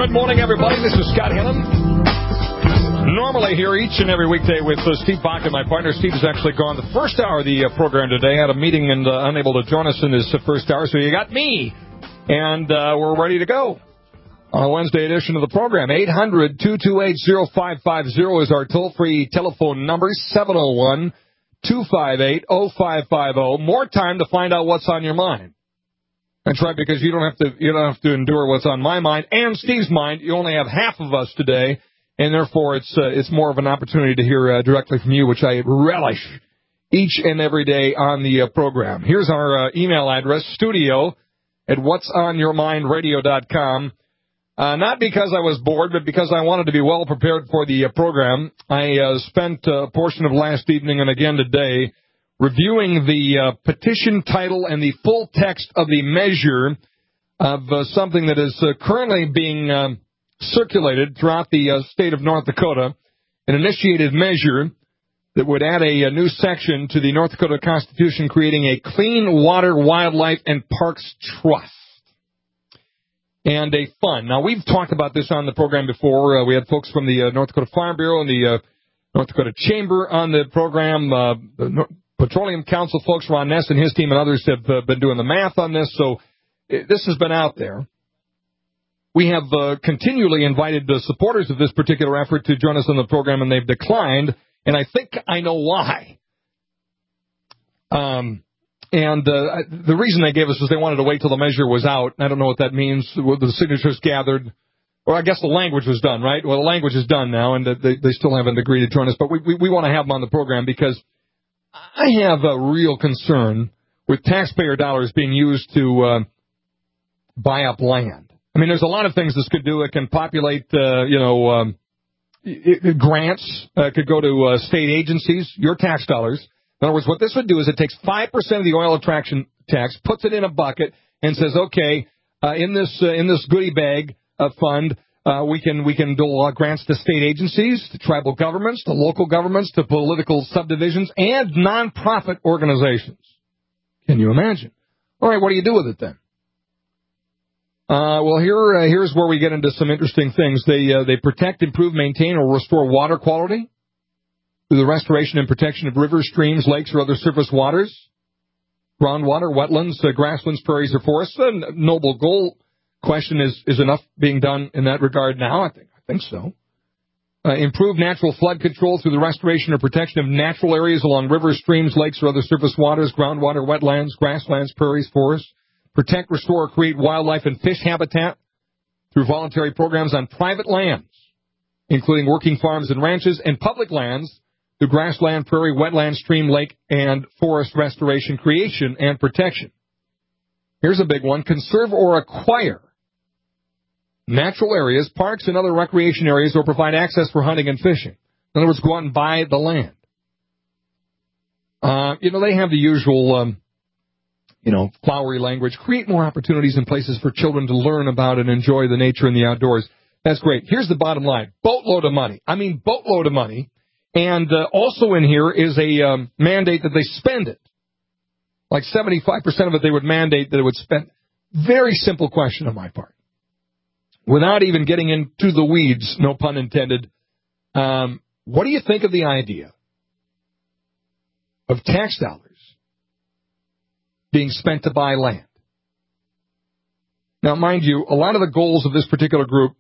Good morning, everybody. This is Scott Hillen. Normally here each and every weekday with Steve Bach and my partner. Steve has actually gone the first hour of the program today. Had a meeting and unable to join us in his first hour, so you got me. And we're ready to go on a Wednesday edition of the program. 800-228-0550 is our toll-free telephone number. 701-258-0550. More time to find out what's on your mind. That's right, because you don't have to endure what's on my mind and Steve's mind. You only have half of us today, and therefore it's more of an opportunity to hear directly from you, which I relish each and every day on the program. Here's our email address, studio@whatsonyourmindradio.com. Not because I was bored, but because I wanted to be well prepared for the program. I spent a portion of last evening and again today reviewing the petition title and the full text of the measure of something that is currently being circulated throughout the state of North Dakota, an initiated measure that would add a new section to the North Dakota Constitution creating a Clean Water, Wildlife, and Parks Trust and a fund. Now, we've talked about this on the program before. We had folks from the North Dakota Farm Bureau and the North Dakota Chamber on the program. The Petroleum Council folks, Ron Ness and his team and others have been doing the math on this, so this has been out there. We have continually invited the supporters of this particular effort to join us on the program, and they've declined, and I think I know why. The reason they gave us is they wanted to wait till the measure was out. I don't know what that means, the signatures gathered, or I guess the language was done, right? Well, the language is done now, and they still haven't agreed to join us, but we want to have them on the program because I have a real concern with taxpayer dollars being used to buy up land. I mean, there's a lot of things this could do. It can populate, grants. Could go to state agencies, your tax dollars. In other words, what this would do is it takes 5% of the oil attraction tax, puts it in a bucket, and says, okay, in this goodie bag fund, we can do grants to state agencies, to tribal governments, to local governments, to political subdivisions, and nonprofit organizations. Can you imagine? All right, what do you do with it then? Well, here's where we get into some interesting things. They protect, improve, maintain, or restore water quality through the restoration and protection of rivers, streams, lakes, or other surface waters, groundwater, wetlands, grasslands, prairies, or forests. A noble goal. Question is enough being done in that regard now? I think so. Improve natural flood control through the restoration or protection of natural areas along rivers, streams, lakes, or other surface waters, groundwater, wetlands, grasslands, prairies, forests. Protect, restore, or create wildlife and fish habitat through voluntary programs on private lands, including working farms and ranches, and public lands through grassland, prairie, wetland, stream, lake, and forest restoration, creation, and protection. Here's a big one. Conserve or acquire natural areas, parks, and other recreation areas, or provide access for hunting and fishing. In other words, go out and buy the land. They have the usual, flowery language. Create more opportunities and places for children to learn about and enjoy the nature and the outdoors. That's great. Here's the bottom line. Boatload of money. I mean, boatload of money. And also in here is a mandate that they spend it. Like 75% of it they would mandate that it would spend. Very simple question on my part. Without even getting into the weeds, no pun intended, what do you think of the idea of tax dollars being spent to buy land? Now, mind you, a lot of the goals of this particular group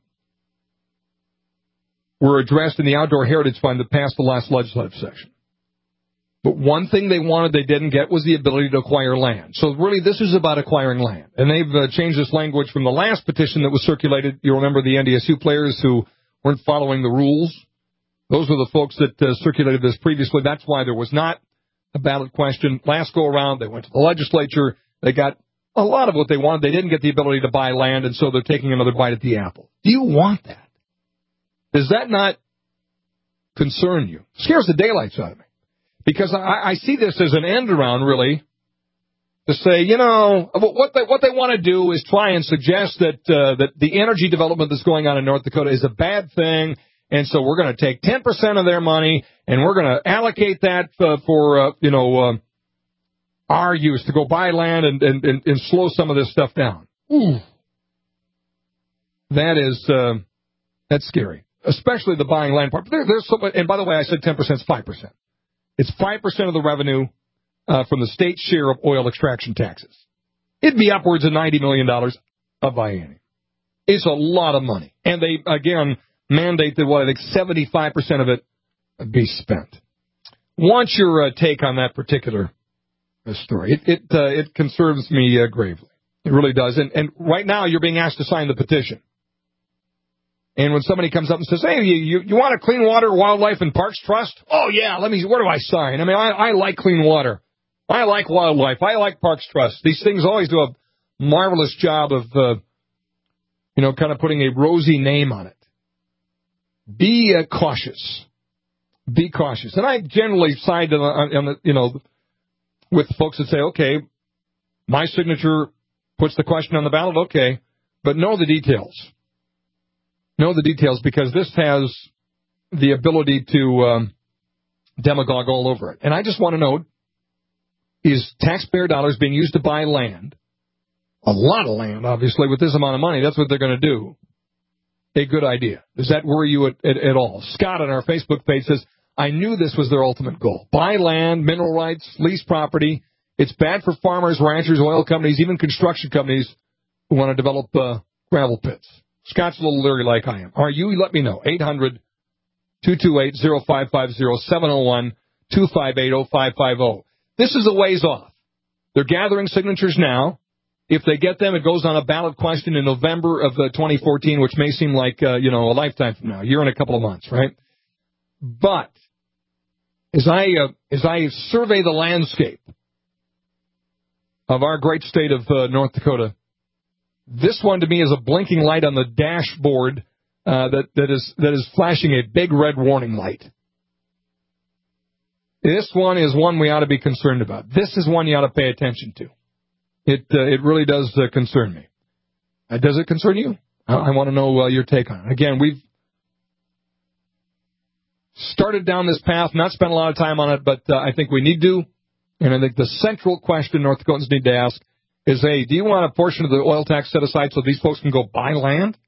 were addressed in the Outdoor Heritage Fund that passed the last legislative session. But one thing they wanted they didn't get was the ability to acquire land. So really this is about acquiring land. And they've changed this language from the last petition that was circulated. You remember the NDSU players who weren't following the rules? Those were the folks that circulated this previously. That's why there was not a ballot question. Last go around, they went to the legislature. They got a lot of what they wanted. They didn't get the ability to buy land, and so they're taking another bite at the apple. Do you want that? Does that not concern you? It scares the daylights out of me. Because I see this as an end around, really, to say, what they want to do is try and suggest that the energy development that's going on in North Dakota is a bad thing, and so we're going to take 10% of their money and we're going to allocate that for our use to go buy land and slow some of this stuff down. Ooh. That's scary, especially the buying land part. There's so much, and by the way, I said 10%, it's 5%. It's 5% of the revenue from the state share of oil extraction taxes. It'd be upwards of $90 million a biennium. It's a lot of money. And they, again, mandate that, I think 75% of it be spent. Want your take on that particular story. It concerns me gravely. It really does. And right now you're being asked to sign the petition. And when somebody comes up and says, hey, you want a Clean Water, Wildlife, and Parks Trust? Oh, yeah, where do I sign? I mean, I like clean water. I like wildlife. I like Parks Trust. These things always do a marvelous job of, kind of putting a rosy name on it. Be cautious. Be cautious. And I generally side with folks that say, okay, my signature puts the question on the ballot, okay, but know the details. Know the details, because this has the ability to demagogue all over it. And I just want to know, is taxpayer dollars being used to buy land, a lot of land, obviously, with this amount of money? That's what they're going to do. A good idea. Does that worry you at all? Scott on our Facebook page says, I knew this was their ultimate goal. Buy land, mineral rights, lease property. It's bad for farmers, ranchers, oil companies, even construction companies who want to develop gravel pits. Scott's a little leery like I am. Are you? Let me know. 800-228-0550, 701-258-0550. This is a ways off. They're gathering signatures now. If they get them, it goes on a ballot question in November of 2014, which may seem like, a lifetime from now, a year and a couple of months, right? But as I survey the landscape of our great state of North Dakota, this one to me is a blinking light on the dashboard that is flashing a big red warning light. This one is one we ought to be concerned about. This is one you ought to pay attention to. It really does concern me. Does it concern you? I want to know your take on it. Again, we've started down this path, not spent a lot of time on it, but I think we need to. And I think the central question North Dakotans need to ask is, hey, do you want a portion of the oil tax set aside so these folks can go buy land?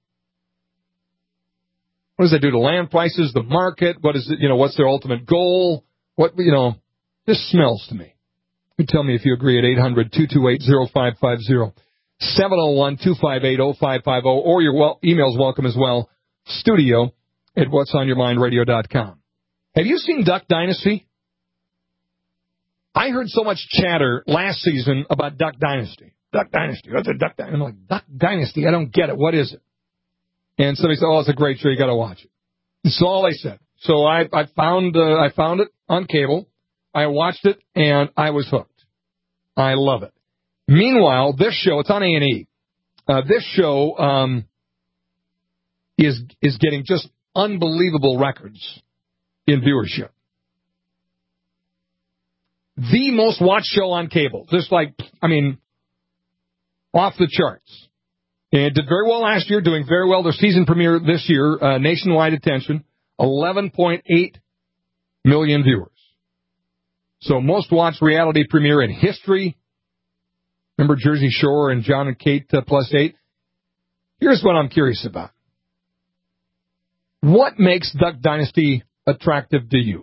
What does that do to land prices, the market? What is it? What's their ultimate goal? This smells to me. You tell me if you agree at 800-228-0550, 701-258-0550, or your email's welcome as well, studio@whatsonyourmindradio.com. Have you seen Duck Dynasty? I heard so much chatter last season about Duck Dynasty. Duck Dynasty. What's a Duck Dynasty? I'm like, Duck Dynasty? I don't get it. What is it? And somebody said, oh, it's a great show. You got to watch it. That's all they said. So I found it on cable. I watched it, and I was hooked. I love it. Meanwhile, this show, it's on A&E. This show is getting just unbelievable records in viewership. The most watched show on cable. Just off the charts. And it did very well last year, doing very well. Their season premiere this year, nationwide attention, 11.8 million viewers. So most watched reality premiere in history. Remember Jersey Shore and John and Kate +8? Here's what I'm curious about. What makes Duck Dynasty attractive to you?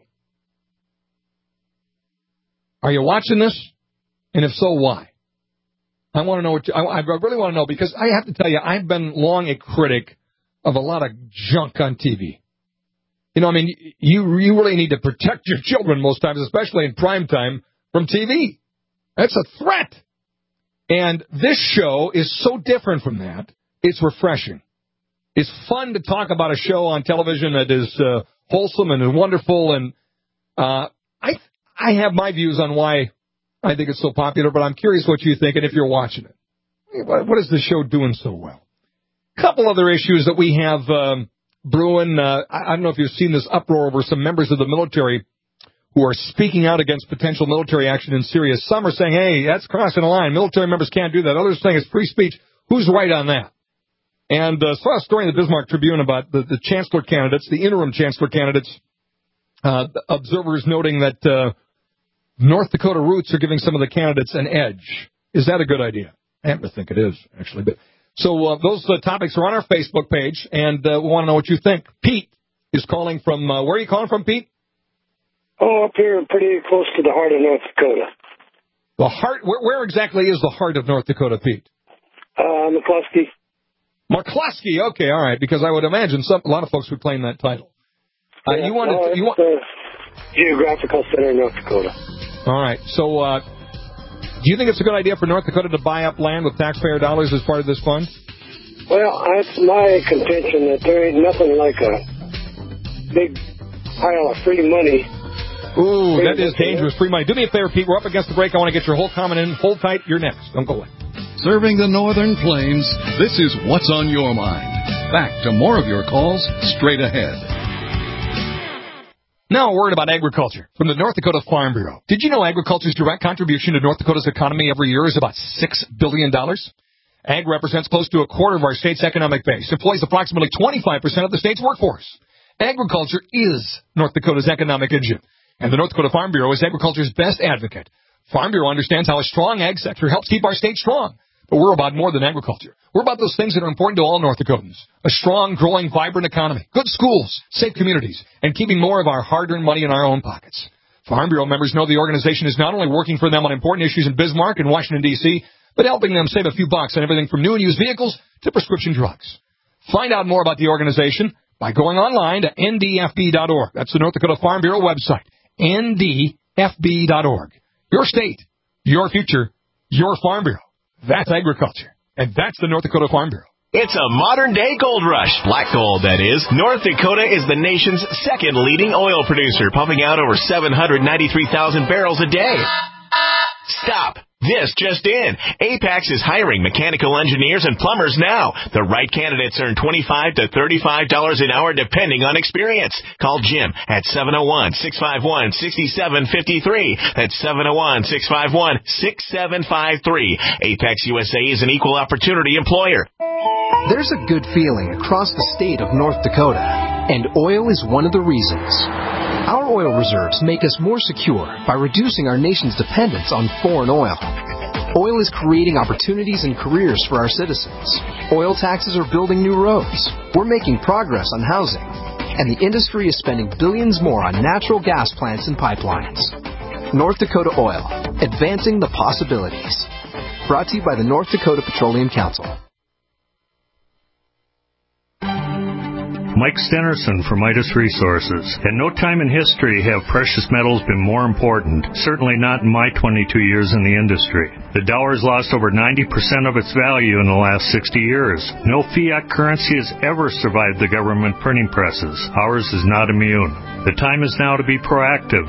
Are you watching this? And if so, why? I want to know I really want to know, because I have to tell you, I've been long a critic of a lot of junk on TV. You really need to protect your children most times, especially in prime time, from TV. That's a threat. And this show is so different from that. It's refreshing. It's fun to talk about a show on television that is wholesome and wonderful. And I have my views on why I think it's so popular, but I'm curious what you think and if you're watching it. What is the show doing so well? A couple other issues that we have brewing. I don't know if you've seen this uproar over some members of the military who are speaking out against potential military action in Syria. Some are saying, hey, that's crossing the line. Military members can't do that. Others are saying it's free speech. Who's right on that? And saw a story in the Bismarck Tribune about the chancellor candidates, the interim chancellor candidates, observers noting that North Dakota roots are giving some of the candidates an edge. Is that a good idea? I happen to think it is, actually. But So those topics are on our Facebook page, and we want to know what you think. Pete is calling from, where are you calling from, Pete? Oh, up here pretty close to the heart of North Dakota. The heart? Where exactly is the heart of North Dakota, Pete? McCluskey. McCluskey, okay, all right, because I would imagine a lot of folks would claim that title. Yeah, the geographical center of North Dakota. All right, so do you think it's a good idea for North Dakota to buy up land with taxpayer dollars as part of this fund? Well, it's my contention that there ain't nothing like a big pile of free money. Ooh, that is dangerous, free money. Do me a favor, Pete, we're up against the break. I want to get your whole comment in. Hold tight, you're next. Don't go away. Serving the Northern Plains, this is What's on Your Mind. Back to more of your calls straight ahead. Now a word about agriculture from the North Dakota Farm Bureau. Did you know agriculture's direct contribution to North Dakota's economy every year is about $6 billion? Ag represents close to a quarter of our state's economic base, employs approximately 25% of the state's workforce. Agriculture is North Dakota's economic engine, and the North Dakota Farm Bureau is agriculture's best advocate. Farm Bureau understands how a strong ag sector helps keep our state strong. But we're about more than agriculture. We're about those things that are important to all North Dakotans. A strong, growing, vibrant economy, good schools, safe communities, and keeping more of our hard-earned money in our own pockets. Farm Bureau members know the organization is not only working for them on important issues in Bismarck and Washington, D.C., but helping them save a few bucks on everything from new and used vehicles to prescription drugs. Find out more about the organization by going online to ndfb.org. That's the North Dakota Farm Bureau website, ndfb.org. Your state, your future, your Farm Bureau. That's agriculture, and that's the North Dakota Farm Bureau. It's a modern-day gold rush. Black gold, that is. North Dakota is the nation's second leading oil producer, pumping out over 793,000 barrels a day. Stop. This just in. Apex is hiring mechanical engineers and plumbers now. The right candidates earn $25 to $35 an hour depending on experience. Call Jim at 701-651-6753. That's 701-651-6753. Apex USA is an equal opportunity employer. There's a good feeling across the state of North Dakota, and oil is one of the reasons. Our oil reserves make us more secure by reducing our nation's dependence on foreign oil. Oil is creating opportunities and careers for our citizens. Oil taxes are building new roads. We're making progress on housing. And the industry is spending billions more on natural gas plants and pipelines. North Dakota Oil, advancing the possibilities. Brought to you by the North Dakota Petroleum Council. Mike Stenerson from Midas Resources. At no time in history have precious metals been more important, certainly not in my 22 years in the industry. The dollar has lost over 90% of its value in the last 60 years. No fiat currency has ever survived the government printing presses. Ours is not immune. The time is now to be proactive.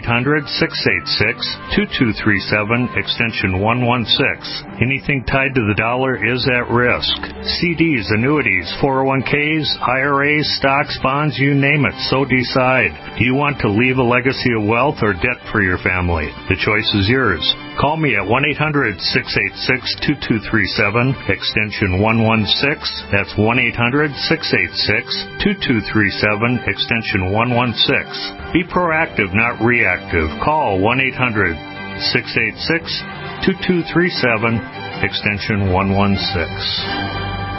1-800-686-2237, extension 116. Anything tied to the dollar is at risk. CDs, annuities, 401ks, IRAs, stocks, bonds, you name it, so decide. Do you want to leave a legacy of wealth or debt for your family? The choice is yours. Call me at 1-800-686-2237, extension 116. That's 1-800-686-2237, extension 116. Be proactive, not reactive. Call 1-800-686-2237, extension 116.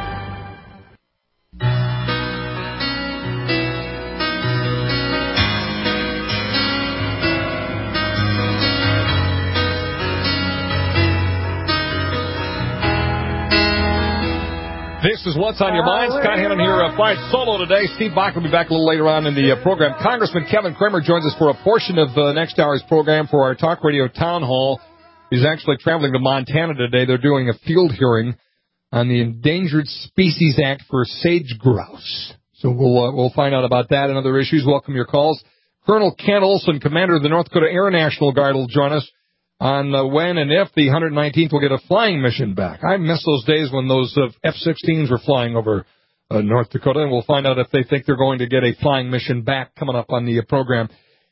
This is What's on Your Mind. Scott Hannon here, flying solo today. Steve Bach will be back a little later on in the program. Congressman Kevin Kramer joins us for a portion of next hour's program for our talk radio town hall. He's actually traveling to Montana today. They're doing a field hearing on the Endangered Species Act for sage grouse. So we'll find out about that and other issues. Welcome your calls. Colonel Ken Olson, commander of the North Dakota Air National Guard, will join us on when and if the 119th will get a flying mission back. I miss those days when those F-16s were flying over North Dakota, and we'll find out if they think they're going to get a flying mission back coming up on the program.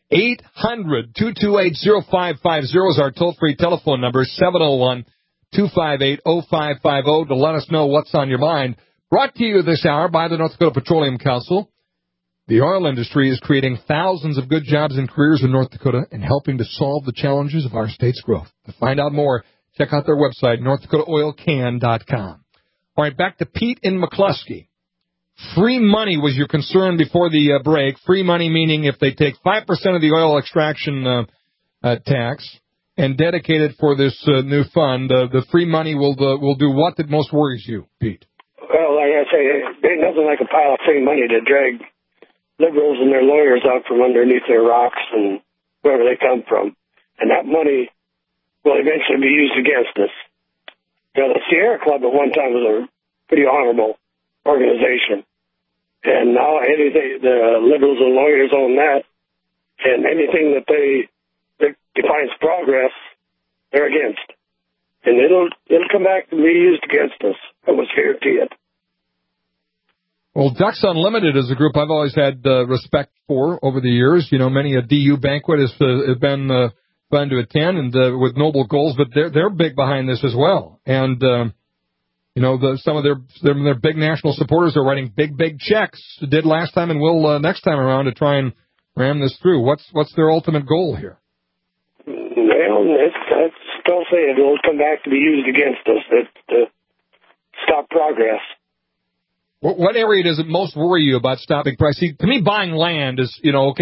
800-228-0550 is our toll-free telephone number, 701-258-0550, to let us know what's on your mind. Brought to you this hour by the North Dakota Petroleum Council. The oil industry is creating thousands of good jobs and careers in North Dakota and helping to solve the challenges of our state's growth. To find out more, check out their website, NorthDakotaOilCan.com. All right, back to Pete in McCluskey. Free money was your concern before the break. Free money meaning if they take 5% of the oil extraction tax and dedicate it for this new fund, the free money will do what that most worries you, Pete? Well, like I say, there ain't nothing like a pile of free money to drag liberals and their lawyers out from underneath their rocks and wherever they come from. And that money will eventually be used against us. You know, the Sierra Club at one time was a pretty honorable organization. And now anything, the liberals and lawyers own that. And anything that defines progress, they're against. And it'll come back to be used against us. I was guarantee it. Well, Ducks Unlimited is a group I've always had respect for over the years. You know, many a DU banquet has been fun to attend, and with noble goals. But they're big behind this as well. And you know, some of their big national supporters are writing big checks. Did last time and will next time around to try and ram this through. What's their ultimate goal here? Well, I still say it will come back to be used against us to stop progress. What area does it most worry you about stopping price? See, to me, buying land is,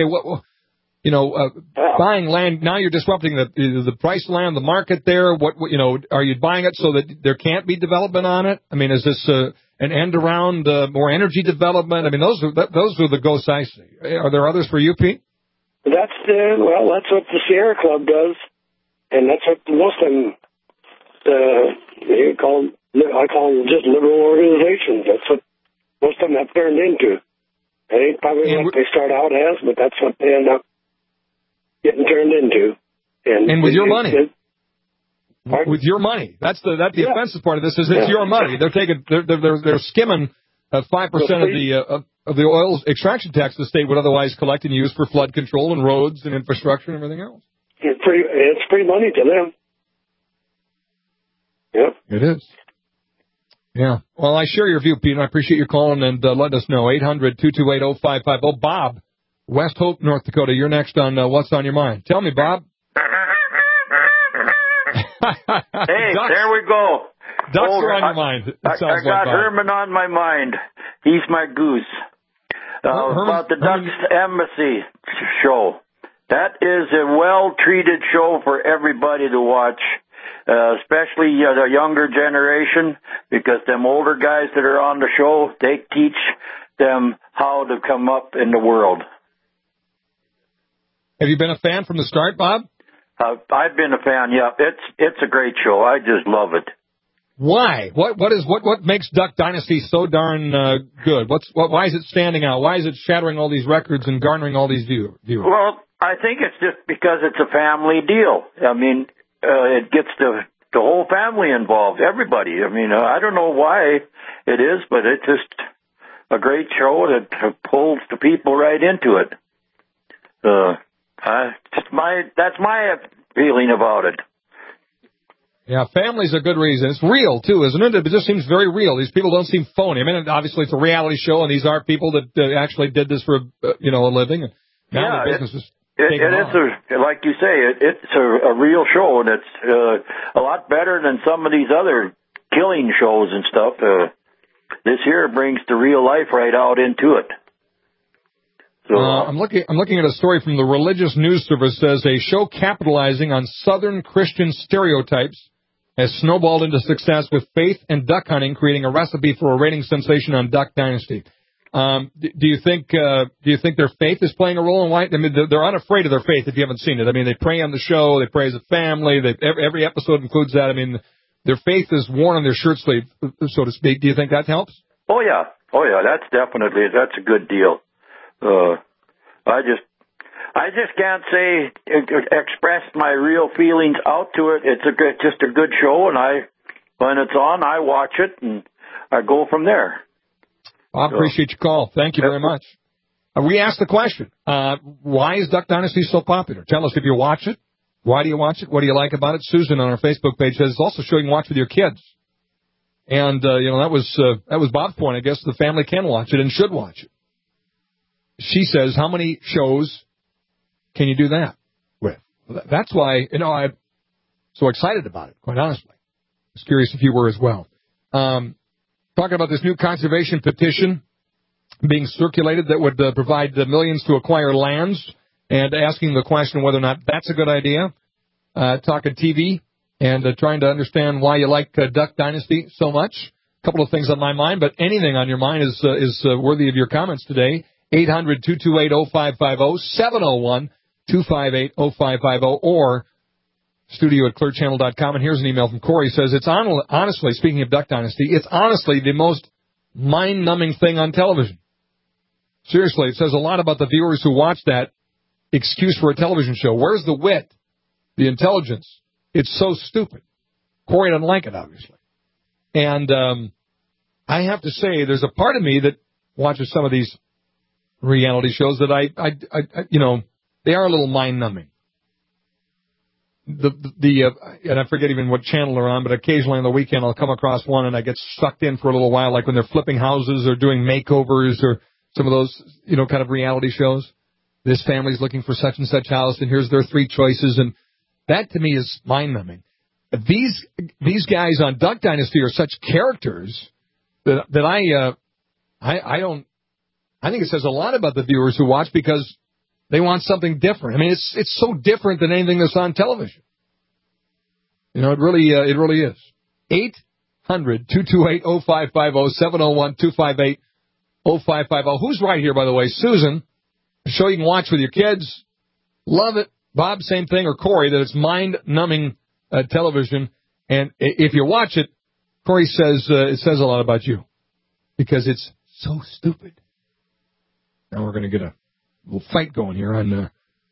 buying land, now you're disrupting the price of land, the market there. Are you buying it so that there can't be development on it? I mean, is this an end around more energy development? I mean, those are the ghosts I see. Are there others for you, Pete? That's what the Sierra Club does, and that's what most of them I call them just liberal organizations. That's what most of them have turned into. It ain't probably what they start out as, but that's what they end up getting turned into. And with your money. With your money. That's the offensive part of this is it's your money. They're skimming 5% of the oil extraction tax the state would otherwise collect and use for flood control and roads and infrastructure and everything else. It's free money to them. Yep. It is. Yeah. Well, I share your view, Pete, and I appreciate you calling and letting us know. 800-228-0550. Bob, West Hope, North Dakota, you're next on What's on Your Mind. Tell me, Bob. Hey, there we go. Ducks are on your mind. I got Herman on my mind. He's my goose. About the Ducks Embassy show. That is a well-treated show for everybody to watch. Especially the younger generation, because them older guys that are on the show, they teach them how to come up in the world. Have you been a fan from the start, Bob? I've been a fan, yeah. It's a great show. I just love it. Why? What makes Duck Dynasty so darn good? Why is it standing out? Why is it shattering all these records and garnering all these viewers? Well, I think it's just because it's a family deal. I mean, it gets the whole family involved, everybody. I mean, I don't know why it is, but it's just a great show that pulls the people right into it. That's my feeling about it. Yeah, family's a good reason. It's real, too, isn't it? It just seems very real. These people don't seem phony. I mean, obviously it's a reality show, and these are people that actually did this for, a living. Now the business is... It is, like you say, it's a real show, and it's a lot better than some of these other killing shows and stuff. This here brings the real life right out into it. So I'm looking at a story from the Religious News Service. Says a show capitalizing on Southern Christian stereotypes has snowballed into success with faith and duck hunting, creating a recipe for a ratings sensation on Duck Dynasty. Do you think their faith is playing a role in why? I mean, they're unafraid of their faith if you haven't seen it. I mean, they pray on the show, they pray as a family. Every episode includes that. I mean, their faith is worn on their shirt sleeve, so to speak. Do you think that helps? Oh yeah, that's a good deal. I just can't express my real feelings out to it. It's just a good show, and when it's on, I watch it and I go from there. I appreciate your call. Thank you very much. We asked the question, why is Duck Dynasty so popular? Tell us if you watch it. Why do you watch it? What do you like about it? Susan on our Facebook page says it's also showing watch with your kids. And, that was Bob's point. I guess the family can watch it and should watch it. She says, how many shows can you do that with? That's why, I'm so excited about it, quite honestly. I was curious if you were as well. talking about this new conservation petition being circulated that would provide millions to acquire lands, and asking the question whether or not that's a good idea. Talking TV and trying to understand why you like Duck Dynasty so much. A couple of things on my mind, but anything on your mind is worthy of your comments today. 800-228-0550, 701-258-0550, or studio@clearchannel.com. And here's an email from Corey. Says, it's honestly, speaking of Duck Dynasty, it's honestly the most mind-numbing thing on television. Seriously, it says a lot about the viewers who watch that excuse for a television show. Where's the wit, the intelligence? It's so stupid. Corey doesn't like it, obviously. And I have to say, there's a part of me that watches some of these reality shows that I they are a little mind-numbing. And I forget even what channel they're on, but occasionally on the weekend I'll come across one and I get sucked in for a little while, like when they're flipping houses or doing makeovers or some of those, kind of reality shows. This family's looking for such and such house, and here's their 3 choices, and that to me is mind-numbing. These guys on Duck Dynasty are such characters that I think it says a lot about the viewers who watch because they want something different. I mean, it's so different than anything that's on television. It really is. 800-228-0550, 701-258-0550. Who's right here, by the way? Susan, a show you can watch with your kids. Love it. Bob, same thing, or Corey, that it's mind-numbing television. And if you watch it, Corey says it says a lot about you because it's so stupid. Now we're going to get a little fight going here on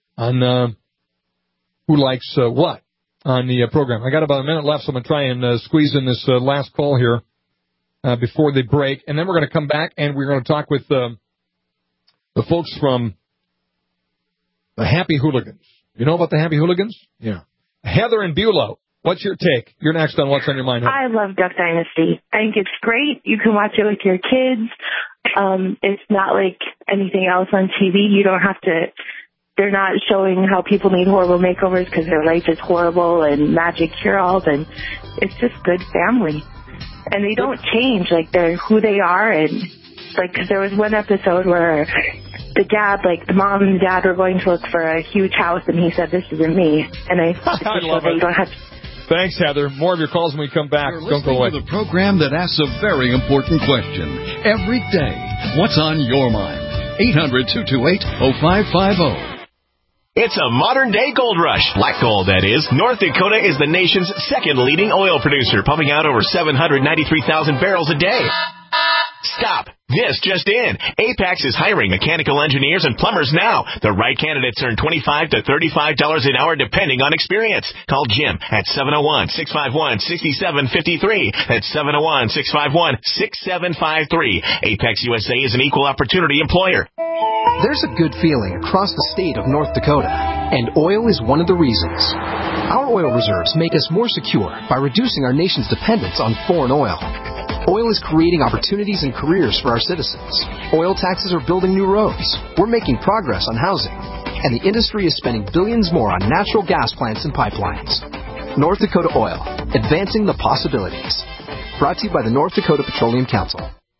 who likes what on the program. I got about a minute left, so I'm going to try and squeeze in this last call here before the break. And then we're going to come back and we're going to talk with the folks from the Happy Hooligans. You know about the Happy Hooligans? Yeah. Heather and Beulah, what's your take? You're next on What's on Your Mind. Heather. I love Duck Dynasty. I think it's great. You can watch it with your kids. It's not like anything else on TV. You don't have to, they're not showing how people need horrible makeovers because their life is horrible and magic cure-alls, and it's just good family. And they don't change, like they're who they are, and like, cause there was one episode where the mom and dad were going to look for a huge house, and he said, "This isn't me." And I love it. You don't have to. Thanks, Heather. More of your calls when we come back. Don't go away. To the program that asks a very important question every day. What's on your mind? 800-228-0550. It's a modern-day gold rush. Black gold, that is. North Dakota is the nation's second leading oil producer, pumping out over 793,000 barrels a day. Stop. This just in. Apex is hiring mechanical engineers and plumbers now. The right candidates earn $25 to $35 an hour depending on experience. Call Jim at 701-651-6753. That's 701-651-6753. Apex USA is an equal opportunity employer. There's a good feeling across the state of North Dakota, and oil is one of the reasons. Our oil reserves make us more secure by reducing our nation's dependence on foreign oil. Oil is creating opportunities and careers for our citizens. Oil taxes are building new roads. We're making progress on housing. And the industry is spending billions more on natural gas plants and pipelines. North Dakota Oil, advancing the possibilities. Brought to you by the North Dakota Petroleum Council.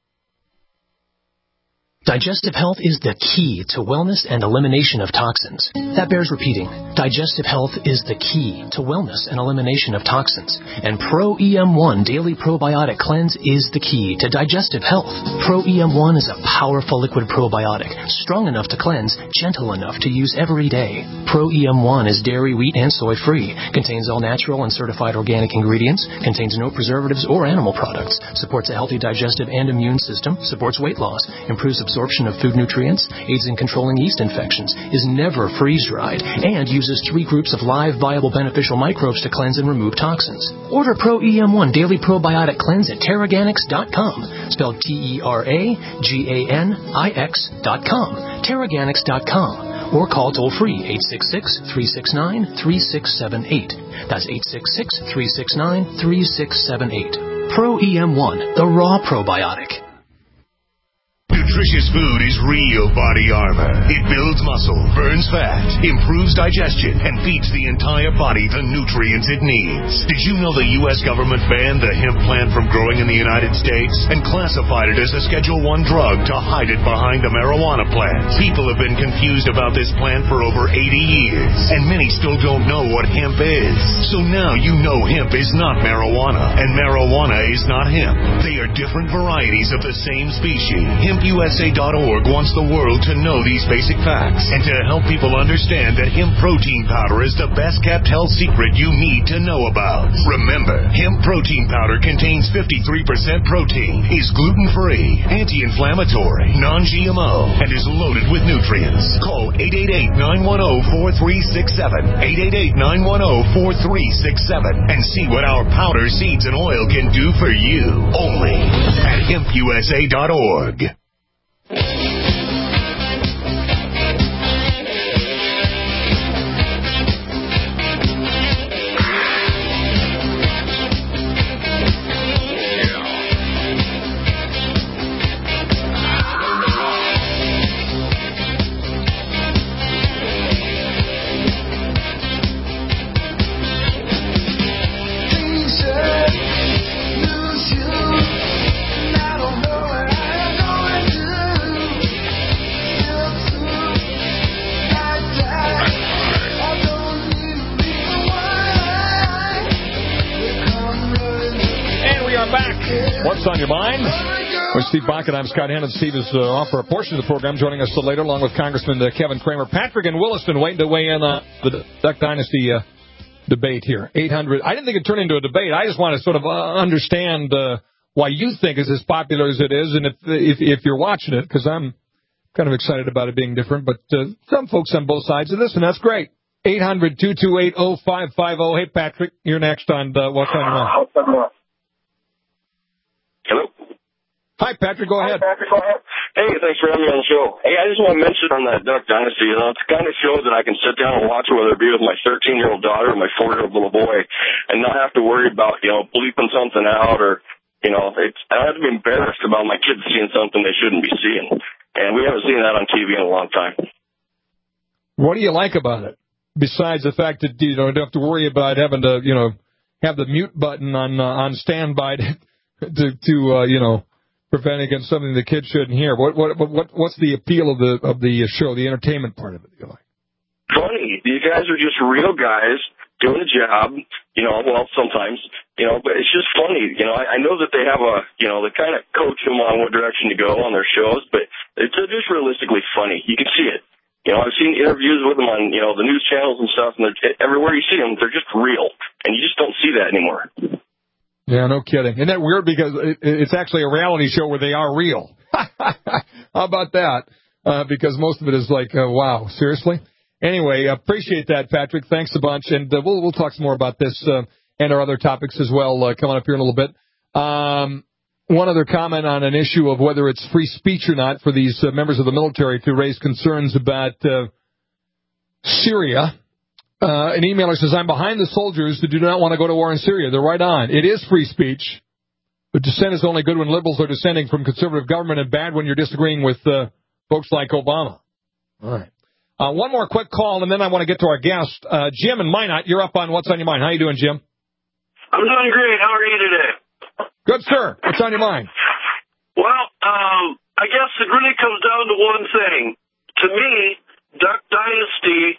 Digestive health is the key to wellness and elimination of toxins. That bears repeating. Digestive health is the key to wellness and elimination of toxins. And Pro EM1 Daily Probiotic Cleanse is the key to digestive health. Pro EM1 is a powerful liquid probiotic, strong enough to cleanse, gentle enough to use every day. Pro EM1 is dairy, wheat, and soy-free, contains all natural and certified organic ingredients, contains no preservatives or animal products, supports a healthy digestive and immune system, supports weight loss, improves absorption of food nutrients, aids in controlling yeast infections, is never freeze-dried, and uses 3 groups of live, viable, beneficial microbes to cleanse and remove toxins. Order Pro EM1 Daily Probiotic Cleanse at Teraganix.com, spelled TerraGanix.com, Teraganix.com, or call toll-free 866-369-3678. That's 866-369-3678. Pro EM1, the raw probiotic. Nutritious food is real body armor. It builds muscle, burns fat, improves digestion, and feeds the entire body the nutrients it needs. Did you know the U.S. government banned the hemp plant from growing in the United States and classified it as a Schedule I drug to hide it behind the marijuana plant? People have been confused about this plant for over 80 years, and many still don't know what hemp is. So now you know hemp is not marijuana, and marijuana is not hemp. They are different varieties of the same species. HempUSA.org wants the world to know these basic facts and to help people understand that hemp protein powder is the best-kept health secret you need to know about. Remember, hemp protein powder contains 53% protein, is gluten-free, anti-inflammatory, non-GMO, and is loaded with nutrients. Call 888-910-4367, 888-910-4367, and see what our powder, seeds, and oil can do for you. Only at HempUSA.org. What's on your mind? With Steve Bakken, I'm Scott Hannon. Steve is off for a portion of the program, joining us later, along with Congressman Kevin Cramer. Patrick and Williston waiting to weigh in on the Duck Dynasty debate here. 800. I didn't think it turned into a debate. I just want to sort of understand why you think it's as popular as it is, and if you're watching it, because I'm kind of excited about it being different. But some folks on both sides of this, and that's great. 800-228-0550. Hey, Patrick, you're next on What's on Your Mind. Hello. Hi, Patrick. Go ahead. Hey, thanks for having me on the show. Hey, I just want to mention on that Duck Dynasty, it's the kind of show that I can sit down and watch, whether it be with my 13-year-old daughter or my 4-year-old little boy, and not have to worry about, bleeping something out or, I don't have to be embarrassed about my kids seeing something they shouldn't be seeing. And we haven't seen that on TV in a long time. What do you like about it? Besides the fact that you don't have to worry about having to, have the mute button on standby to prevent against something the kids shouldn't hear. What's the appeal of the show, the entertainment part of it? You like? Funny. You guys are just real guys doing a job. Well, sometimes, but it's just funny. I know that they have they kind of coach them on what direction to go on their shows, but it's just realistically funny. You can see it. I've seen interviews with them on, the news channels and stuff, and everywhere you see them, they're just real, and you just don't see that anymore. Yeah, no kidding. Isn't that weird? Because it's actually a reality show where they are real. How about that? Because most of it is like, wow, seriously? Anyway, appreciate that, Patrick. Thanks a bunch. And we'll talk some more about this and our other topics as well coming up here in a little bit. One other comment on an issue of whether it's free speech or not for these members of the military to raise concerns about Syria. An emailer says, I'm behind the soldiers who do not want to go to war in Syria. They're right on. It is free speech. But dissent is only good when liberals are dissenting from conservative government and bad when you're disagreeing with folks like Obama. All right. One more quick call, and then I want to get to our guest. Jim in Minot, you're up on What's on Your Mind. How you doing, Jim? I'm doing great. How are you today? Good, sir. What's on your mind? Well, I guess it really comes down to one thing. To me, Duck Dynasty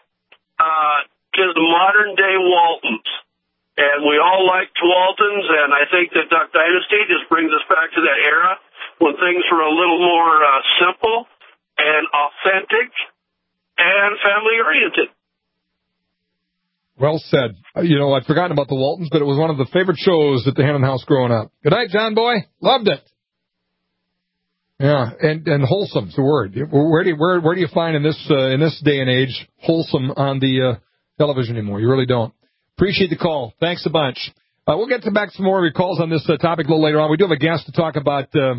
is the modern-day Waltons. And we all liked Waltons, and I think that Duck Dynasty just brings us back to that era when things were a little more simple and authentic and family-oriented. Well said. I'd forgotten about the Waltons, but it was one of the favorite shows at the Hannon House growing up. Good night, John Boy. Loved it. Yeah, and wholesome's the word. Where do you find in this day and age wholesome on the television anymore? You really don't. Appreciate the call. Thanks a bunch. We'll get back to some more of your calls on this topic a little later on. We do have a guest to talk about the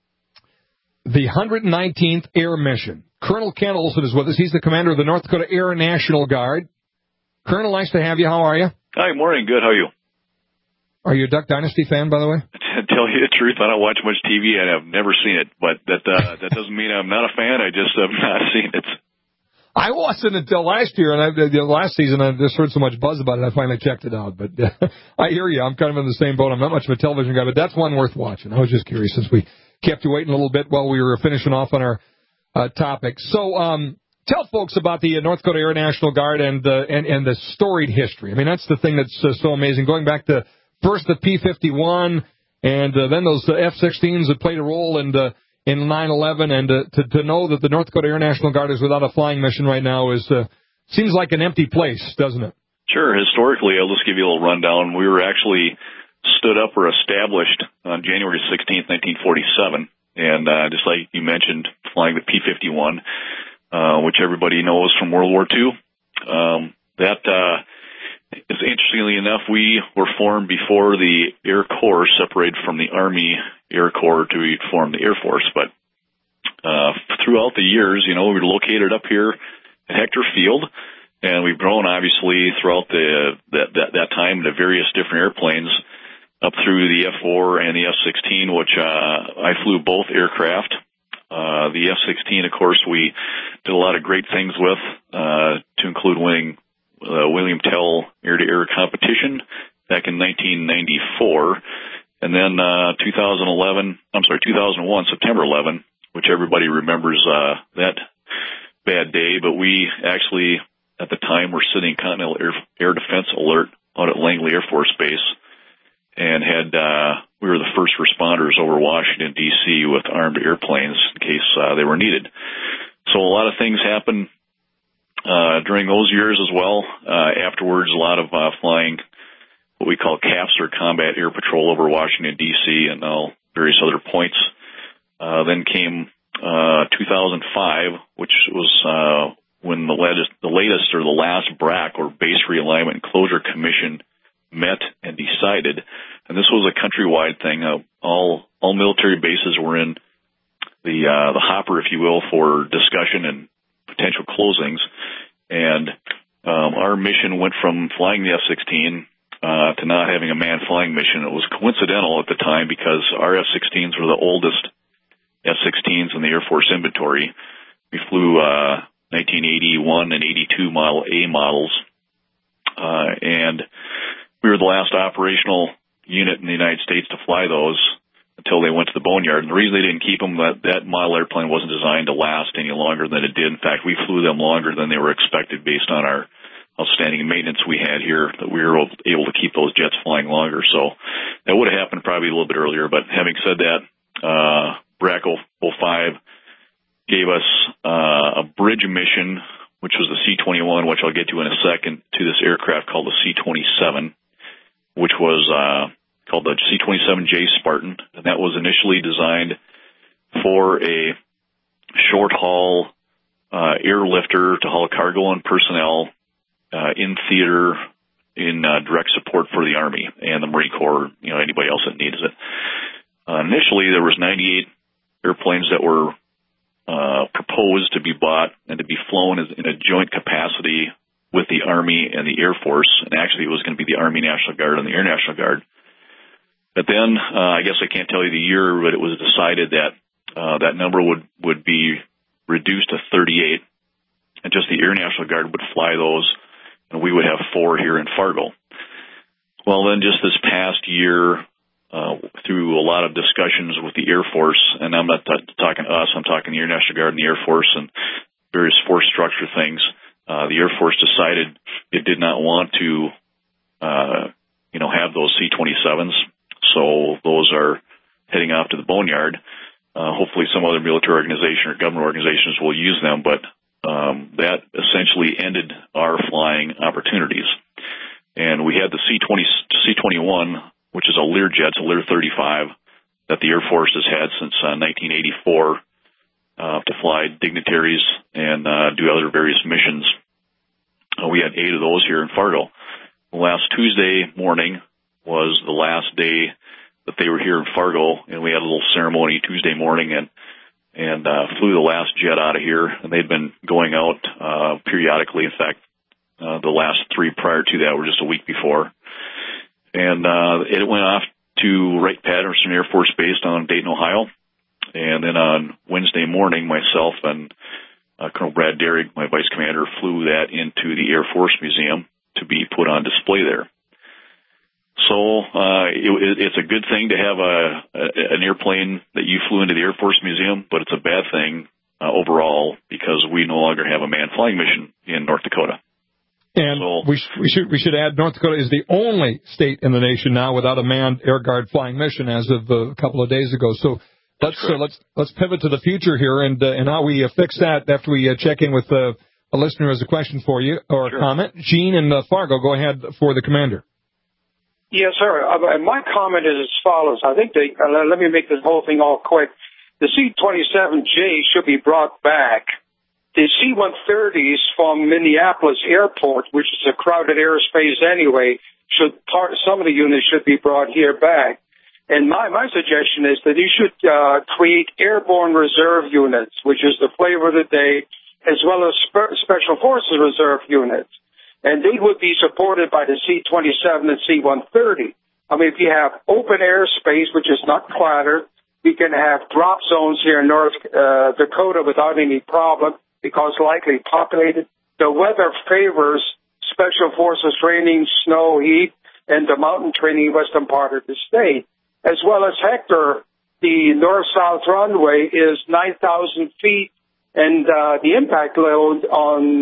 119th Air Mission. Colonel Ken Olson is with us. He's the commander of the North Dakota Air National Guard. Colonel, nice to have you. How are you? Hi, morning. Good. How are you? Are you a Duck Dynasty fan, by the way? To tell you the truth, I don't watch much TV, and I've never seen it. But that doesn't mean I'm not a fan. I just have not seen it. I wasn't until last year, and last season I just heard so much buzz about it, I finally checked it out. But I hear you. I'm kind of in the same boat. I'm not much of a television guy, but that's one worth watching. I was just curious since we kept you waiting a little bit while we were finishing off on our topic. So tell folks about the North Dakota Air National Guard and the storied history. I mean, that's the thing that's so amazing. Going back to first the P-51 and then those F-16s that played a role in 9/11, and to know that the North Dakota Air National Guard is without a flying mission right now seems like an empty place, doesn't it? Sure. Historically, I'll just give you a little rundown. We were actually stood up or established on January 16th, 1947, and just like you mentioned, flying the P-51, which everybody knows from World War II. Interestingly enough, we were formed before the Air Corps separated from the Army Air Corps to form the Air Force. But throughout the years, we were located up here at Hector Field, and we've grown obviously throughout that time into various different airplanes, up through the F-4 and the F-16, which I flew both aircraft. The F-16, of course, we did a lot of great things with, to include winning William Tell air-to-air competition back in 1994, and then 2001, September 11, which everybody remembers that bad day. But we actually, at the time, were sitting Continental Air Defense Alert out at Langley Air Force Base, and we were the first responders over Washington, D.C. with armed airplanes in case they were needed. So a lot of things happened during those years as well. Afterwards, a lot of flying what we call CAPS, or Combat Air Patrol, over Washington, D.C. and various other points. Then came 2005, which was when the latest or the last BRAC, or Base Realignment and Closure Commission, met and decided, and this was a countrywide thing. All military bases were in the hopper, if you will, for discussion and potential closings. And our mission went from flying the F-16 to not having a manned flying mission. It was coincidental at the time because our F-16s were the oldest F-16s in the Air Force inventory. We flew 1981 and 82 Model A models, and we were the last operational unit in the United States to fly those until they went to the boneyard. And the reason they didn't keep them, that model airplane wasn't designed to last any longer than it did. In fact, we flew them longer than they were expected based on our outstanding maintenance we had here, that we were able to keep those jets flying longer. So that would have happened probably a little bit earlier. But having said that, BRAC 05 gave us a bridge mission, which was the C-21, which I'll get to in a second, to this aircraft called the C-27, which was called the C-27J Spartan, and that was initially designed for a short-haul airlifter to haul cargo and personnel in theater in direct support for the Army and the Marine Corps, anybody else that needs it. Initially, there was 98 airplanes that were proposed to be bought and to be flown in a joint capacity with the Army and the Air Force, and actually it was going to be the Army National Guard and the Air National Guard. But then, I guess I can't tell you the year, but it was decided that that number would be reduced to 38, and just the Air National Guard would fly those, and we would have 4 here in Fargo. Well, then just this past year, through a lot of discussions with the Air Force, and I'm not talking us, I'm talking the Air National Guard and the Air Force and various force structure things, the Air Force decided it did not want to, have those C-27s. So those are heading off to the boneyard. Hopefully some other military organization or government organizations will use them, but that essentially ended our flying opportunities. And we had the C-21, which is a Learjet, a Lear 35, that the Air Force has had since 1984 to fly dignitaries and do other various missions. We had 8 of those here in Fargo. Last Tuesday morning was the last day that they were here in Fargo, and we had a little ceremony Tuesday morning and flew the last jet out of here. And they'd been going out periodically. In fact, the last 3 prior to that were just a week before. And it went off to Wright-Patterson Air Force Base down in Dayton, Ohio. And then on Wednesday morning, myself and Colonel Brad Derrig, my vice commander, flew that into the Air Force Museum to be put on display there. So it's a good thing to have an airplane that you flew into the Air Force Museum, but it's a bad thing overall because we no longer have a manned flying mission in North Dakota. And so, we should add, North Dakota is the only state in the nation now without a manned Air Guard flying mission as of a couple of days ago. So let's pivot to the future here, and how we fix that after we check in with a listener who has a question for you or a comment. Gene in Fargo, go ahead for the commander. Yes, sir. My comment is as follows. I think let me make this whole thing all quick. The C-27J should be brought back. The C-130s from Minneapolis Airport, which is a crowded airspace anyway, some of the units should be brought here back. And my suggestion is that you should create airborne reserve units, which is the flavor of the day, as well as Special Forces reserve units. And they would be supported by the C-27 and C-130. I mean, if you have open airspace, which is not cluttered, we can have drop zones here in North Dakota without any problem, because likely populated. The weather favors Special Forces training, snow, heat, and the mountain training western part of the state. As well as Hector, the north-south runway is 9,000 feet, and the impact load on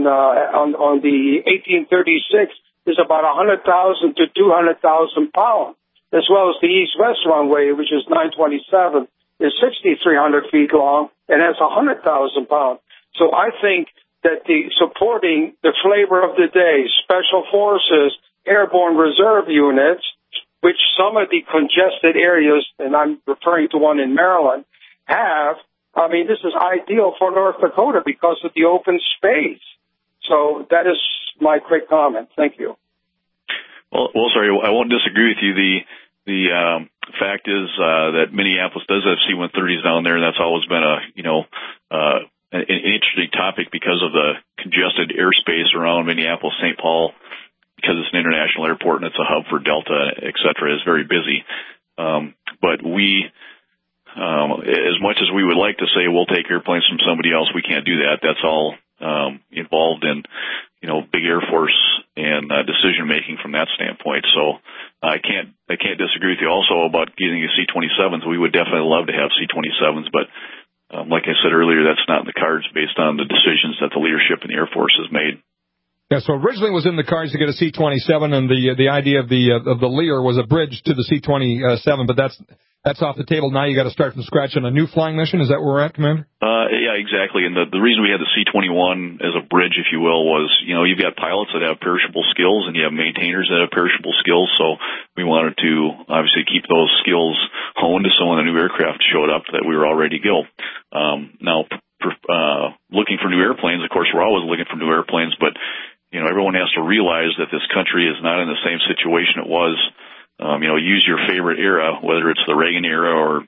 the 1836 is about 100,000 to 200,000 pounds. As well as the east-west runway, which is 927, is 6,300 feet long and has 100,000 pounds. So I think that supporting the flavor of the day, Special Forces, airborne reserve units, which some of the congested areas, and I'm referring to one in Maryland, have, I mean, this is ideal for North Dakota because of the open space. So that is my quick comment. Thank you. Well, sorry, I won't disagree with you. The fact is that Minneapolis does have C-130s down there, and that's always been an interesting topic because of the congested airspace around Minneapolis, St. Paul, because it's an international airport and it's a hub for Delta, et cetera, is very busy. But we, as much as we would like to say we'll take airplanes from somebody else, we can't do that. That's all involved in, big Air Force and decision making from that standpoint. So I can't disagree with you also about getting a C-27s. We would definitely love to have C-27s, but like I said earlier, that's not in the cards based on the decisions that the leadership in the Air Force has made. Yeah, so originally it was in the cards to get a C-27, and the idea of the Lear was a bridge to the C-27, but that's off the table. Now you got to start from scratch on a new flying mission. Is that where we're at, Commander? Yeah, exactly. And the reason we had the C-21 as a bridge, if you will, was, you've got pilots that have perishable skills and you have maintainers that have perishable skills. So we wanted to obviously keep those skills honed so when the new aircraft showed up that we were all ready to go. Now, looking for new airplanes, of course, we're always looking for new airplanes, but everyone has to realize that this country is not in the same situation it was. Use your favorite era, whether it's the Reagan era or,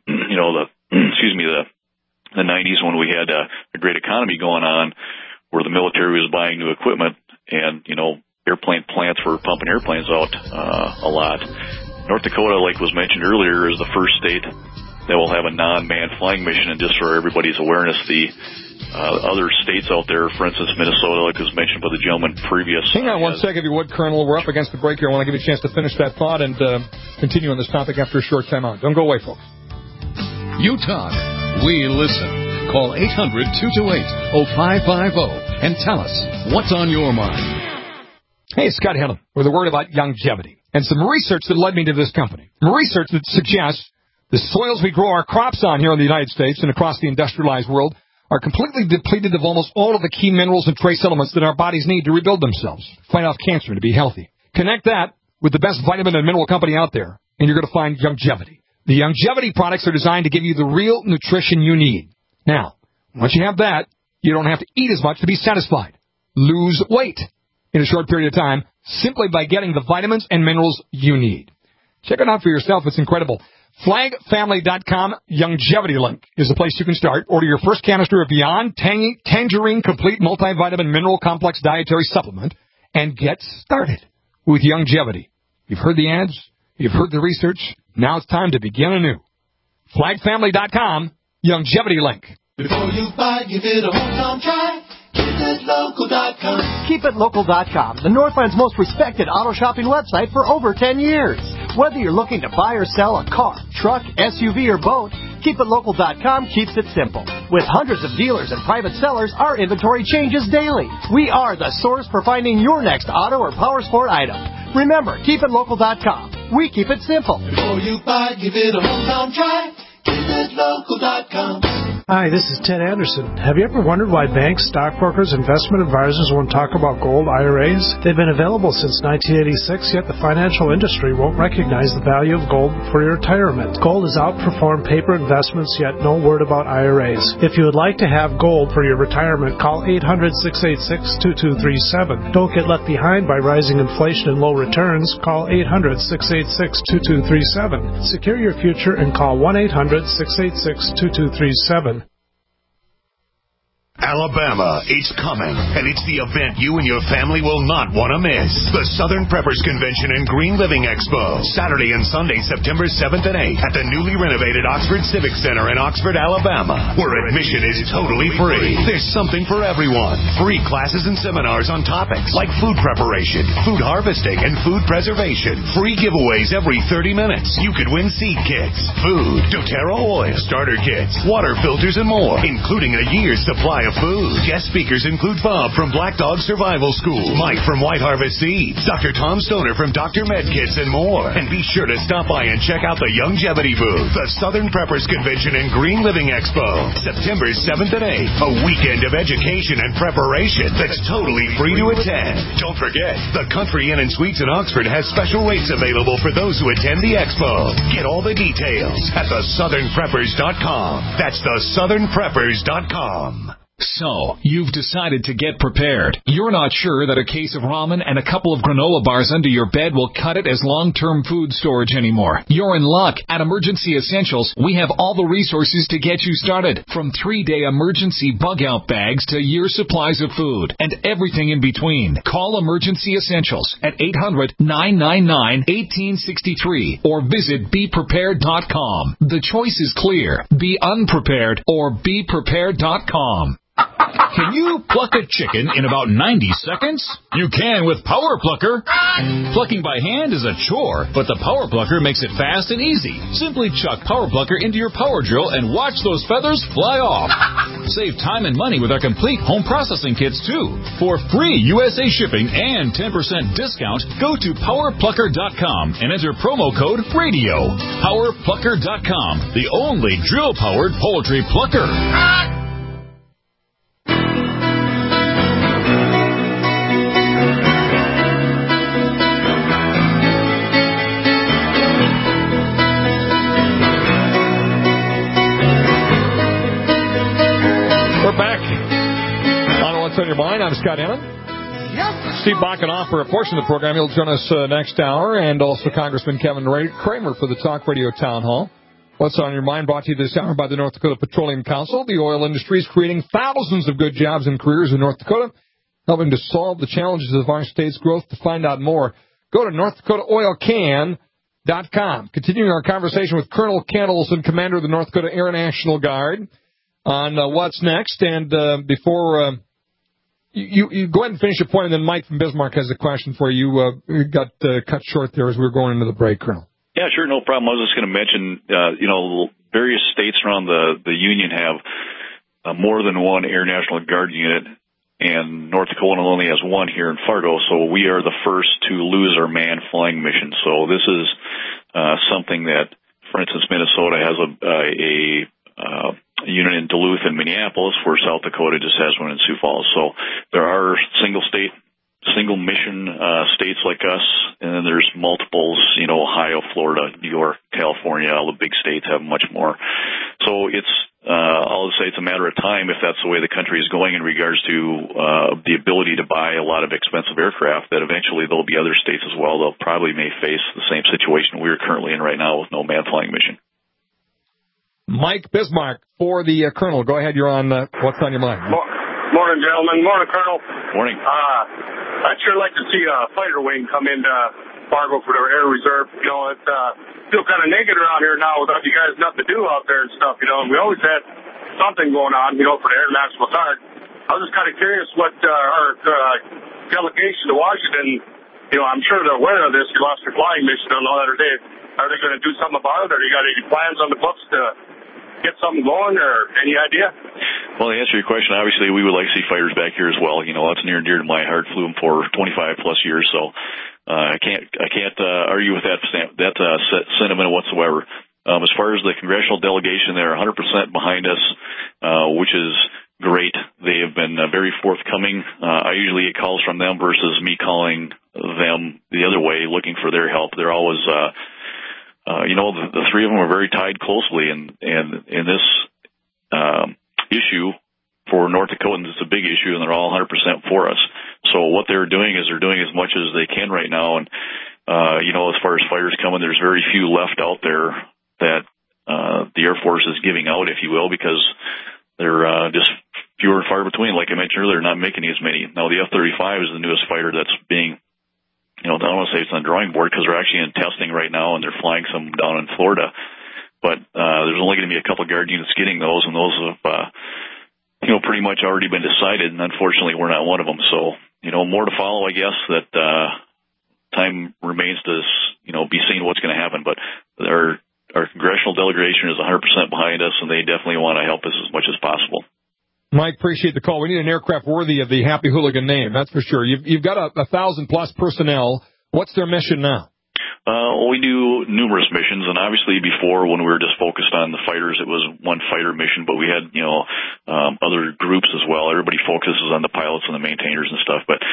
the 90s when we had a great economy going on where the military was buying new equipment and, airplane plants were pumping airplanes out a lot. North Dakota, like was mentioned earlier, is the first state that will have a non-manned flying mission. And just for everybody's awareness, the other states out there, for instance, Minnesota, like was mentioned by the gentleman previous. Hang on one second, if you would, Colonel. We're up against the break here. I want to give you a chance to finish that thought and continue on this topic after a short time out. Don't go away, folks. You talk, we listen. Call 800-228-0550 and tell us what's on your mind. Hey, it's Scott Helen with a word about longevity and some research that led me to this company. Research that suggests the soils we grow our crops on here in the United States and across the industrialized world are completely depleted of almost all of the key minerals and trace elements that our bodies need to rebuild themselves, fight off cancer, and to be healthy. Connect that with the best vitamin and mineral company out there, and you're going to find longevity. The longevity products are designed to give you the real nutrition you need. Now, once you have that, you don't have to eat as much to be satisfied. Lose weight in a short period of time simply by getting the vitamins and minerals you need. Check it out for yourself. It's incredible. FlagFamily.com longevity link is the place you can start. Order your first canister of Beyond Tangerine Complete Multivitamin Mineral Complex Dietary Supplement and get started with longevity. You've heard the ads. You've heard the research. Now it's time to begin anew. FlagFamily.com, Longevity link. Before you buy, give it a hometown try. KeepItLocal.com. KeepItLocal.com, the Northland's most respected auto shopping website for over 10 years. Whether you're looking to buy or sell a car, truck, SUV, or boat, KeepItLocal.com keeps it simple. With hundreds of dealers and private sellers, our inventory changes daily. We are the source for finding your next auto or power sport item. Remember, KeepItLocal.com. We keep it simple. Before you buy, give it a hometown try. KeepItLocal.com. Hi, this is Ted Anderson. Have you ever wondered why banks, stockbrokers, investment advisors won't talk about gold IRAs? They've been available since 1986, yet the financial industry won't recognize the value of gold for your retirement. Gold has outperformed paper investments, yet no word about IRAs. If you would like to have gold for your retirement, call 800-686-2237. Don't get left behind by rising inflation and low returns. Call 800-686-2237. Secure your future and call 1-800-686-2237. Alabama, it's coming, and it's the event you and your family will not want to miss. The Southern Preppers Convention and Green Living Expo, Saturday and Sunday, September 7th and 8th at the newly renovated Oxford Civic Center in Oxford, Alabama, where admission is totally free. There's something for everyone. Free classes and seminars on topics like food preparation, food harvesting, and food preservation. Free giveaways every 30 minutes. You could win seed kits, food, doTERRA oil, starter kits, water filters, and more, including a year's supply of food. Guest speakers include Bob from Black Dog Survival School, Mike from White Harvest Seeds, Dr. Tom Stoner from Dr. Medkits, and more. And be sure to stop by and check out the Longevity booth, the Southern Preppers Convention and Green Living Expo, September 7th and 8th, a weekend of education and preparation that's totally free to attend. Don't forget, the Country Inn and Suites in Oxford has special rates available for those who attend the expo. Get all the details at thesouthernpreppers.com. That's thesouthernpreppers.com. So, you've decided to get prepared. You're not sure that a case of ramen and a couple of granola bars under your bed will cut it as long-term food storage anymore. You're in luck. At Emergency Essentials, we have all the resources to get you started. From 3-day emergency bug-out bags to year supplies of food and everything in between. Call Emergency Essentials at 800-999-1863 or visit BePrepared.com. The choice is clear. Be unprepared or BePrepared.com. Can you pluck a chicken in about 90 seconds? You can with Power Plucker. Plucking by hand is a chore, but the Power Plucker makes it fast and easy. Simply chuck Power Plucker into your power drill and watch those feathers fly off. Save time and money with our complete home processing kits, too. For free USA shipping and 10% discount, go to PowerPlucker.com and enter promo code RADIO. PowerPlucker.com, the only drill-powered poultry plucker. On your mind, I'm Scott Hammond. Steve Bakkenoff for a portion of the program. He'll join us next hour, and also Congressman Kevin Kramer for the Talk Radio Town Hall. What's on your mind brought to you this hour by the North Dakota Petroleum Council. The oil industry is creating thousands of good jobs and careers in North Dakota, helping to solve the challenges of our state's growth. To find out more, go to NorthDakotaOilCan.com. Continuing our conversation with Colonel Kent Olson, Commander of the North Dakota Air National Guard, on what's next. And before... You go ahead and finish your point, and then Mike from Bismarck has a question for you. You got cut short there as we were going into the break, Colonel. Yeah, sure, no problem. I was just going to mention, various states around the Union have more than one Air National Guard unit, and North Dakota only has one here in Fargo, so we are the first to lose our manned flying mission. So this is something that, for instance, Minnesota has a unit in Duluth and Minneapolis, where South Dakota just has one in Sioux Falls. So there are single mission states like us, and then there's multiples, Ohio, Florida, New York, California, all the big states have much more. So it's, I'll say it's a matter of time if that's the way the country is going in regards to the ability to buy a lot of expensive aircraft, that eventually there'll be other states as well. They'll probably may face the same situation we're currently in right now with no manned flying mission. Mike Bismarck for the Colonel. Go ahead, you're on What's on Your Mind. Morning, gentlemen. Morning, Colonel. Morning. I'd sure like to see a fighter wing come into Fargo for their air reserve. You know, it's feel kind of naked around here now without you guys nothing to do out there and stuff, you know, and we always had something going on, you know, for the Air National Guard. I was just kind of curious what our delegation to Washington, you know, I'm sure they're aware of this. You lost your flying mission on the other day. Are they going to do something about it, or you got any plans on the books to get something going, or any idea? Well, to answer your question, obviously we would like to see fighters back here as well. You know, that's near and dear to my heart. Flew them for 25 plus years, so I can't argue with that sentiment whatsoever. As far as the congressional delegation, they're 100% behind us, which is great. They have been very forthcoming. I usually get calls from them versus me calling them the other way, looking for their help. They're always, you know, the three of them are very tied closely, and in this issue for North Dakotans, it's a big issue, and they're all 100% for us. So what they're doing is they're doing as much as they can right now, and you know, as far as fighters coming, there's very few left out there that the Air Force is giving out, if you will, because they're just fewer and far between. Like I mentioned earlier, not making as many. Now, the F-35 is the newest fighter that's being, you know, I don't want to say it's on the drawing board because they're actually in testing right now, and they're flying some down in Florida. But there's only going to be a couple of Guard units getting those, and those have, you know, pretty much already been decided, and unfortunately we're not one of them. So, you know, more to follow, I guess, that time remains to, you know, be seen what's going to happen. But our congressional delegation is 100% behind us, and they definitely want to help us as much as possible. Mike, appreciate the call. We need an aircraft worthy of the Happy Hooligan name, that's for sure. You've got 1,000-plus personnel. What's their mission now? We do numerous missions, and obviously before, when we were just focused on the fighters, it was one fighter mission, but we had, you know, other groups as well. Everybody focuses on the pilots and the maintainers and stuff, but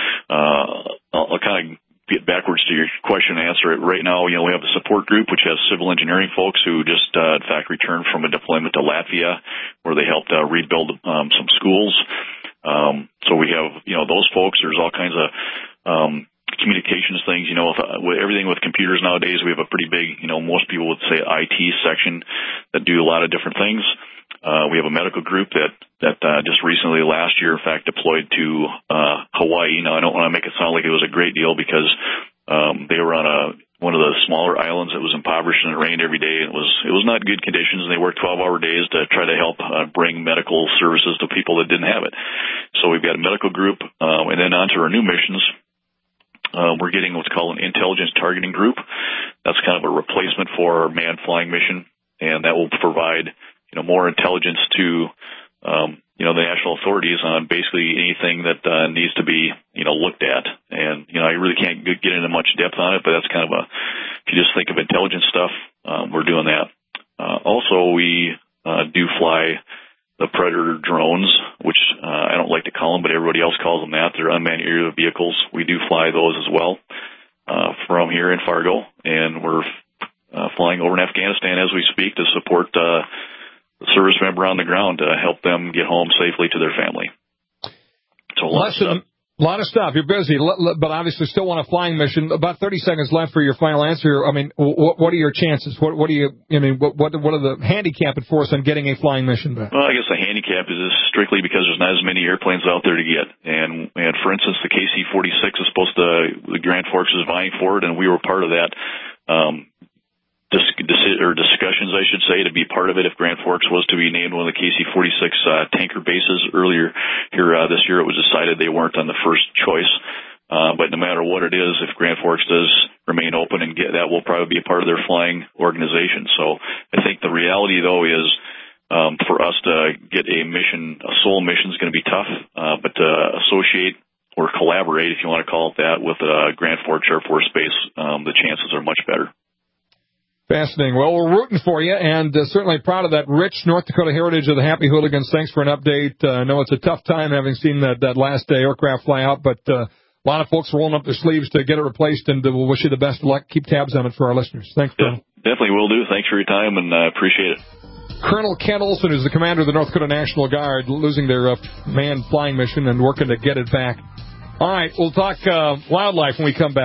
I'll kind of get backwards to your question and answer it. Right now, you know, we have the support group, which has civil engineering folks who just, in fact, returned from a deployment to Latvia, where they helped rebuild some schools. So we have, you know, those folks. There's all kinds of communications things, you know, with everything with computers nowadays. We have a pretty big, you know, most people would say IT section that do a lot of different things. We have a medical group that just recently last year, in fact, deployed to Hawaii. Now, I don't want to make it sound like it was a great deal because they were on one of the smaller islands that was impoverished, and it rained every day. It was not good conditions, and they worked 12-hour days to try to help bring medical services to people that didn't have it. So we've got a medical group, and then on to our new missions. We're getting what's called an intelligence targeting group. That's kind of a replacement for our manned flying mission, and that will provide, you know, more intelligence to, you know, the national authorities on basically anything that needs to be, you know, looked at. And, you know, I really can't get into much depth on it, but that's kind of if you just think of intelligence stuff, we're doing that. Also, we do fly the Predator drones, which I don't like to call them, but everybody else calls them that. They're unmanned aerial vehicles. We do fly those as well from here in Fargo, and we're flying over in Afghanistan as we speak to support the service member on the ground to help them get home safely to their family. So a lot of stuff. You're busy, but obviously still want a flying mission. About 30 seconds left for your final answer. I mean, what are your chances? What are the handicap for us on getting a flying mission back? Well, I guess the handicap is strictly because there's not as many airplanes out there to get. And for instance, the KC-46 is supposed to, the Grand Forks is vying for it, and we were part of that. Discussions, I should say, to be part of it if Grand Forks was to be named one of the KC-46 tanker bases. Earlier here this year, it was decided they weren't on the first choice. But no matter what it is, if Grand Forks does remain open, and that will probably be a part of their flying organization. So I think the reality, though, is for us to get a sole mission is going to be tough, but to associate or collaborate, if you want to call it that, with Grand Forks Air Force Base, the chances are much better. Fascinating. Well, we're rooting for you, and certainly proud of that rich North Dakota heritage of the Happy Hooligans. Thanks for an update. I know it's a tough time having seen that last aircraft fly out, but a lot of folks rolling up their sleeves to get it replaced, and we'll wish you the best of luck. Keep tabs on it for our listeners. Thanks, Colonel. Definitely will do. Thanks for your time, and I appreciate it. Colonel Kent Olson is the commander of the North Dakota National Guard, losing their manned flying mission and working to get it back. All right, we'll talk wildlife when we come back.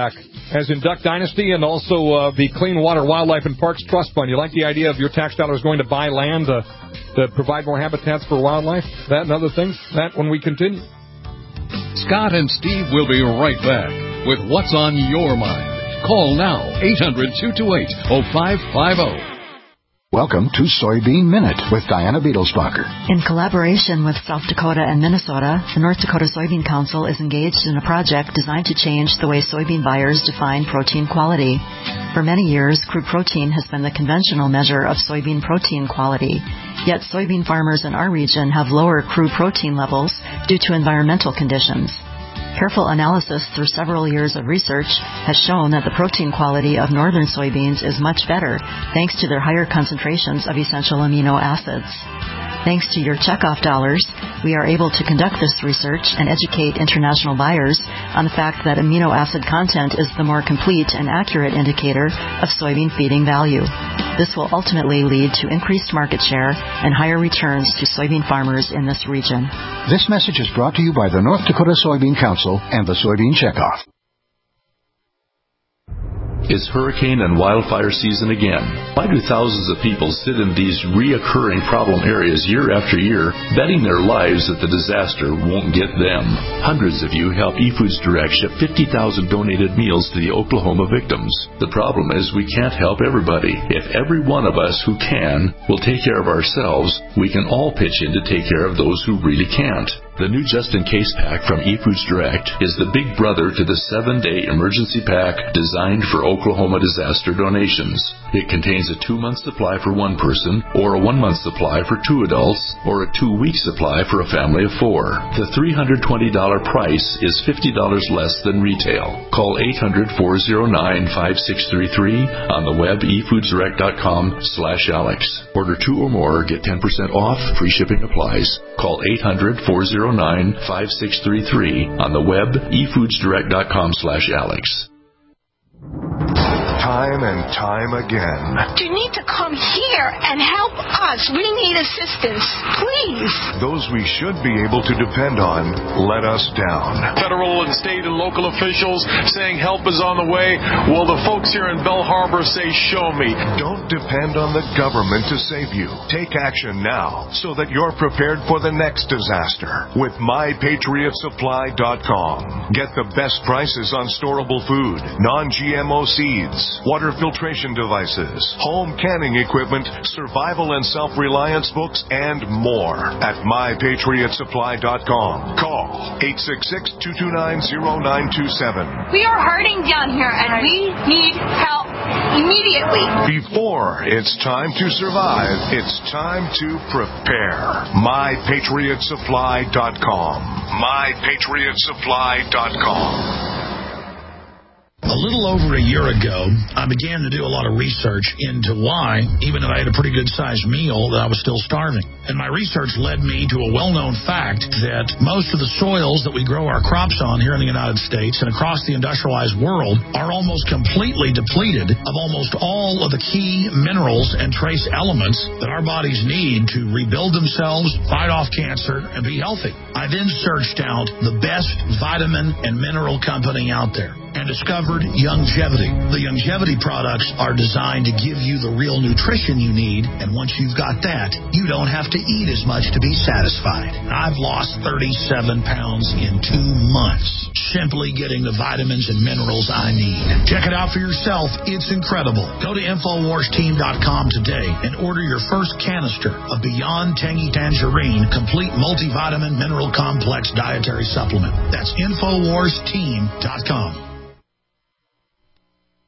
as in Duck Dynasty, and also the Clean Water, Wildlife, and Parks Trust Fund. You like the idea of your tax dollars going to buy land to provide more habitats for wildlife? That and other things? That when we continue. Scott and Steve will be right back with What's on Your Mind. Call now, 800-228-0550. Welcome to Soybean Minute with Diana Beetlesbacher. In collaboration with South Dakota and Minnesota, the North Dakota Soybean Council is engaged in a project designed to change the way soybean buyers define protein quality. For many years, crude protein has been the conventional measure of soybean protein quality. Yet soybean farmers in our region have lower crude protein levels due to environmental conditions. Careful analysis through several years of research has shown that the protein quality of northern soybeans is much better thanks to their higher concentrations of essential amino acids. Thanks to your checkoff dollars, we are able to conduct this research and educate international buyers on the fact that amino acid content is the more complete and accurate indicator of soybean feeding value. This will ultimately lead to increased market share and higher returns to soybean farmers in this region. This message is brought to you by the North Dakota Soybean Council and the Soybean Checkoff. It's hurricane and wildfire season again. Why do thousands of people sit in these reoccurring problem areas year after year, betting their lives that the disaster won't get them? Hundreds of you help eFoods Direct ship 50,000 donated meals to the Oklahoma victims. The problem is we can't help everybody. If every one of us who can will take care of ourselves, we can all pitch in to take care of those who really can't. The new just-in-case pack from eFoods Direct is the big brother to the 7-day emergency pack designed for Oklahoma disaster donations. It contains a 2-month supply for one person, or a 1-month supply for 2 adults, or a 2-week supply for a family of 4. The $320 price is $50 less than retail. Call 800-409-5633 on the web efoodsdirect.com/Alex. Order 2 or more, get 10% off, free shipping applies. Call 800-409-5633 on the web efoodsdirect.com/Alex. Time and time again. You need to come here and help us. We need assistance, please. Those we should be able to depend on let us down. Federal and state and local officials saying help is on the way. Well, the folks here in Bell Harbor say show me. Don't depend on the government to save you. Take action now so that you're prepared for the next disaster with MyPatriotSupply.com. Get the best prices on storable food, non-GMO seeds, water filtration devices, home canning equipment, survival and self-reliance books, and more at MyPatriotSupply.com. Call 866-229-0927. We are hurting down here, and we need help immediately. Before it's time to survive, it's time to prepare. MyPatriotSupply.com. MyPatriotSupply.com. A little over a year ago, I began to do a lot of research into why, even though I had a pretty good-sized meal, that I was still starving. And my research led me to a well-known fact that most of the soils that we grow our crops on here in the United States and across the industrialized world are almost completely depleted of almost all of the key minerals and trace elements that our bodies need to rebuild themselves, fight off cancer, and be healthy. I then searched out the best vitamin and mineral company out there and discovered Youngevity. The Youngevity products are designed to give you the real nutrition you need, and once you've got that, you don't have to eat as much to be satisfied. I've lost 37 pounds in 2 months, simply getting the vitamins and minerals I need. Check it out for yourself. It's incredible. Go to InfoWarsTeam.com today and order your first canister of Beyond Tangy Tangerine Complete Multivitamin Mineral Complex Dietary Supplement. That's InfoWarsTeam.com.